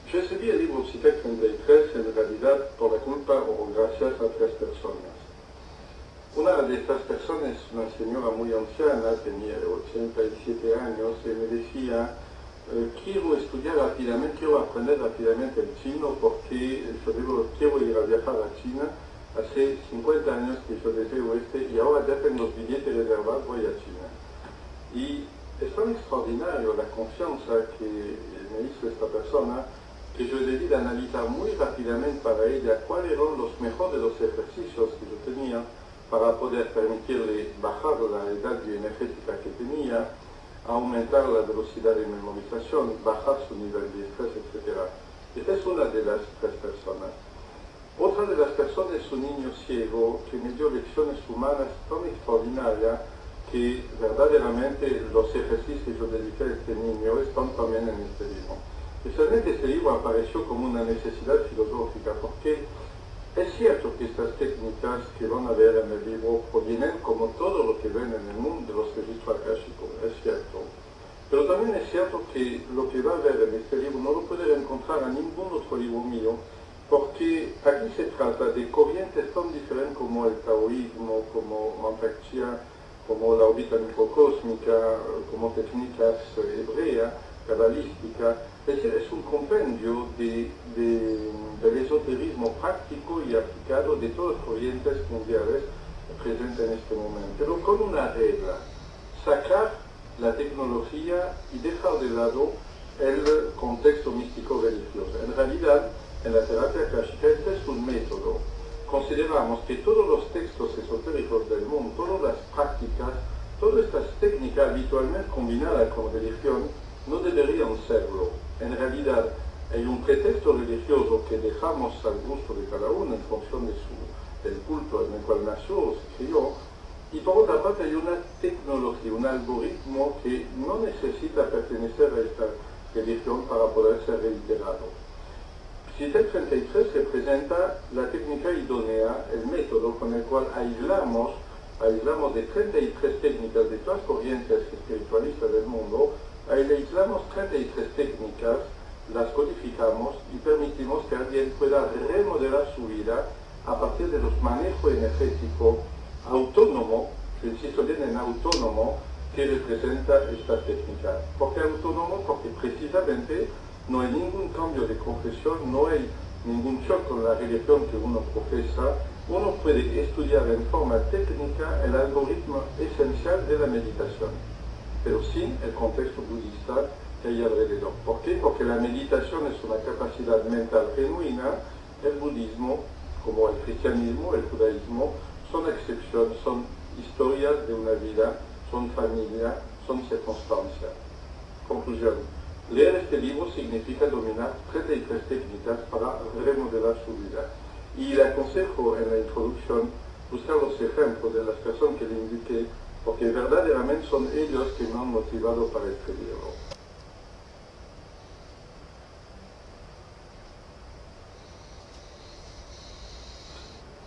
Yo escribí el libro CITEC 33 en realidad por la culpa o gracias a tres personas. Una de estas personas es una señora muy anciana, tenía 87 años, y me decía, quiero estudiar rápidamente, quiero aprender rápidamente el chino porque quiero ir a viajar a China. Hace 50 años que yo deseo y ahora ya tengo los billetes reservados, voy a China. Y es tan extraordinario la confianza que me hizo esta persona que yo debí de analizar muy rápidamente para ella cuáles eran los mejores de los ejercicios que yo tenía para poder permitirle bajar la edad bioenergética que tenía, aumentar la velocidad de memorización, bajar su nivel de estrés, etc. Esta es una de las tres personas. Otra de las personas es un niño ciego que me dio lecciones humanas tan extraordinarias que verdaderamente los ejercicios que yo dediqué a este niño están también en este libro. Especialmente este libro apareció como una necesidad filosófica porque es cierto que estas técnicas que van a ver en el libro provienen, como todo lo que ven en el mundo, de los registros akáshicos, es cierto. Pero también es cierto que lo que va a ver en este libro no lo puede encontrar en ningún otro libro mío, porque aquí se trata de corrientes tan diferentes como el taoísmo, como Mantak Chia, como la órbita microcósmica, como técnicas hebreas, cabalísticas. Es decir, es un compendio del esoterismo práctico y aplicado de todas las corrientes mundiales presentes en este momento, pero con una regla: sacar la tecnología y dejar de lado el contexto místico religioso. En realidad, en la terapia akáshica este es un método. Consideramos que todos los textos esotéricos del mundo, todas las prácticas, todas estas técnicas habitualmente combinadas con religión, no deberían serlo. En realidad, hay un pretexto religioso que dejamos al gusto de cada uno en función del culto en el cual nació o se crió, y por otra parte hay una tecnología, un algoritmo que no necesita pertenecer a esta religión para poder ser reiterado. CITEC 33 representa la técnica idónea, el método con el cual aislamos de 33 técnicas de todas las corrientes espiritualistas del mundo, aislamos 33 técnicas, las codificamos y permitimos que alguien pueda remodelar su vida a partir de los manejos energéticos autónomo, yo insisto bien en autónomo, que representa esta técnica. ¿Por qué autónomo? Porque precisamente no hay ningún cambio de confesión, no hay ningún shock con la religión que uno profesa. Uno puede estudiar en forma técnica el algoritmo esencial de la meditación, pero sin el contexto budista que hay alrededor. ¿Por qué? Porque la meditación es una capacidad mental genuina. El budismo, como el cristianismo, el judaísmo, son excepciones, son historias de una vida, son familia, son circunstancias. Conclusión: leer este libro significa dominar 33 técnicas para remodelar su vida. Y le aconsejo en la introducción buscar los ejemplos de las personas que le indiqué, porque verdaderamente son ellos que me han motivado para escribirlo.